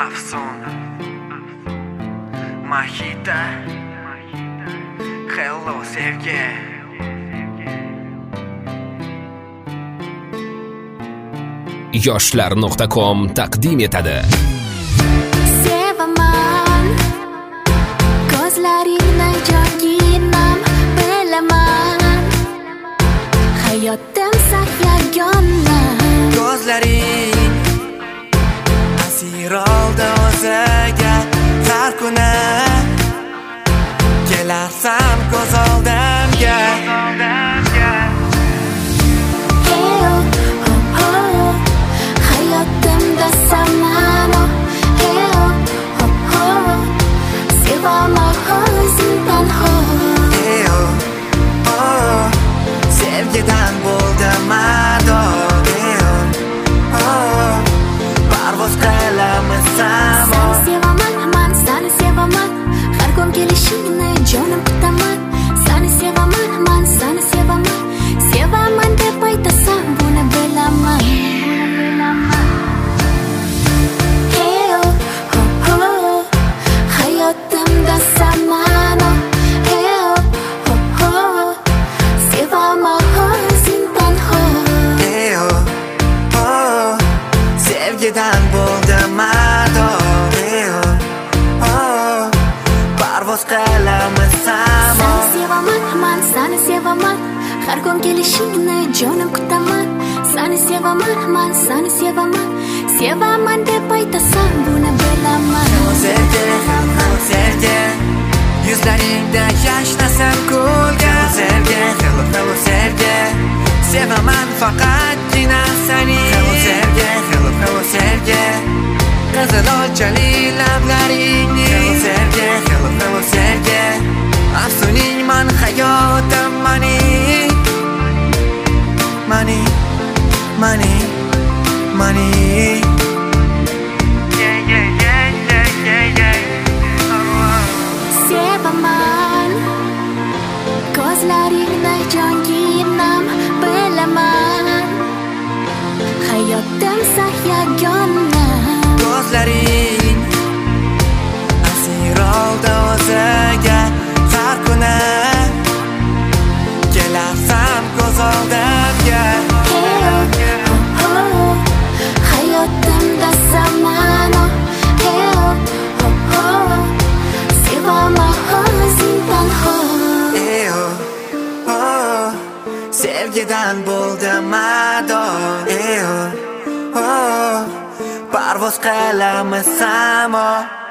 Afson Mahita Hello sevgi yoshlar.com taqdim etadi. Sevaman ko'zlaringni jonginam bilaman hayotdan saqlagonna ko'zlaring asir oldi o'ziga har kuni kelarsam ko'z oldimga hayotimda samano sevaman o'zing tanho sevgidan bo'ldim mador parvoz qilamiz samo seni sevaman man seni sevaman har kun kelishingni jonim kutaman seni sevaman man seni sevaman sevaman deb aytasan buni bilaman hayotimda samano sevaman o'zing tanho sevgidan bo'ldim mador parvoz qilamiz samo seni sevaman man seni sevaman har kun kelishingni jonim kutaman seni sevaman man seni sevaman sevaman deb aytasan buni bilaman sevgi sevgi yuzlaringda yashnasin kulgi sevgi hello sevgi sevaman faqatgina seni sevgi hello sevgi qizil olchali lablaringni sevgi hello sevgi afsuningman hayotim money sevaman ko'zlaringni jonginam bilaman hayotdan saqlagonna ko'zlaring asir oldi o'ziga har kuni kelarsam ko'z oldimga hayotimda samano sevaman o'zing tanho sevgidan bo'ldim mador parvoz qilamiz samo